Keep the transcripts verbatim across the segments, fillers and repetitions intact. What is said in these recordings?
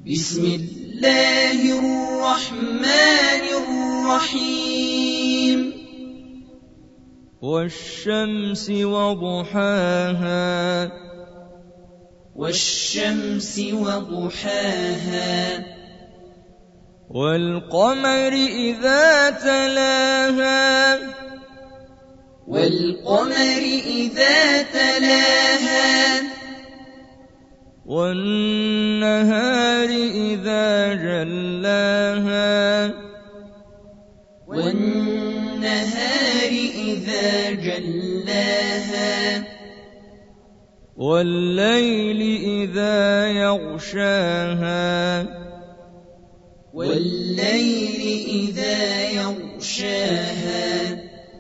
بسم الله الرحمن الرحيم والشمس وضحاها والشمس وضحاها والقمر إذا تلاها والقمر إذا تلاها والنهار إذا جلاها والنهار إذا جلاها والليل إذا يغشاها والليل إذا يغشاها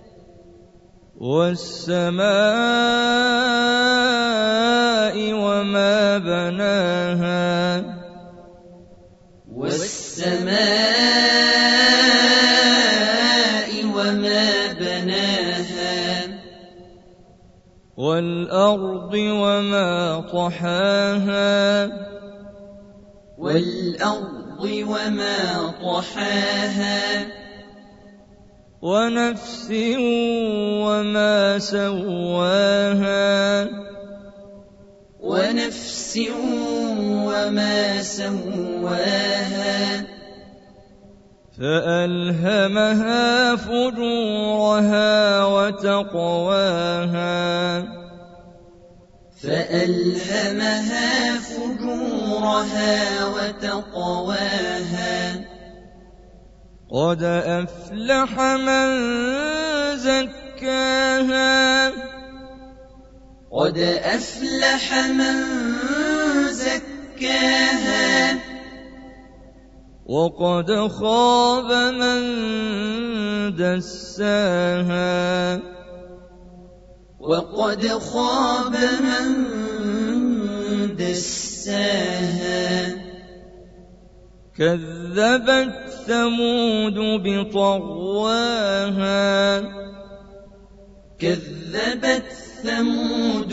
والسماء وما بناها والسماء وما بناها والأرض وما طحاها والأرض وما طحاها ونفس وما سواها ونفس وما سواها فألهمها فجورها وتقواها فألهمها فجورها وتقواها قد أفلح من زكاها قد أفلح من زكاها وقد خاب من دساها وقد خاب من دساها كذبت ثمود بطغواها كذبت ثمود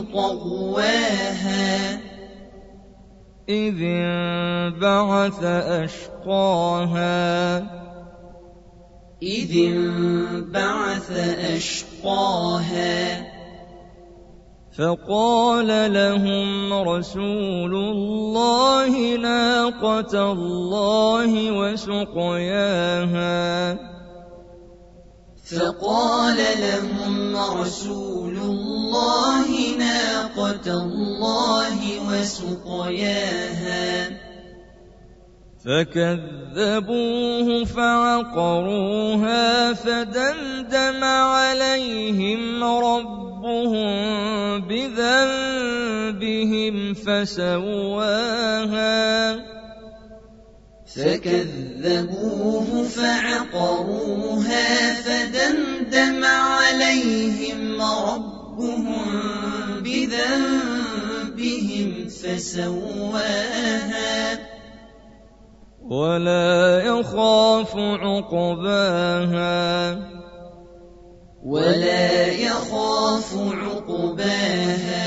بطغواها إذ انبعث أشقاها إذ انبعث أشقاها فقال لهم رسول الله ناقة الله وسقياها فقال لهم رسول الله ناقة الله وسقياها فكذبوه فعقروها فدمدم عليهم ربهم بذنبهم فسواها فكذبوه فعقروها فدمدم عليهم ربهم بذنبهم فسواها ولا يخاف عقباها ولا يخاف عقباها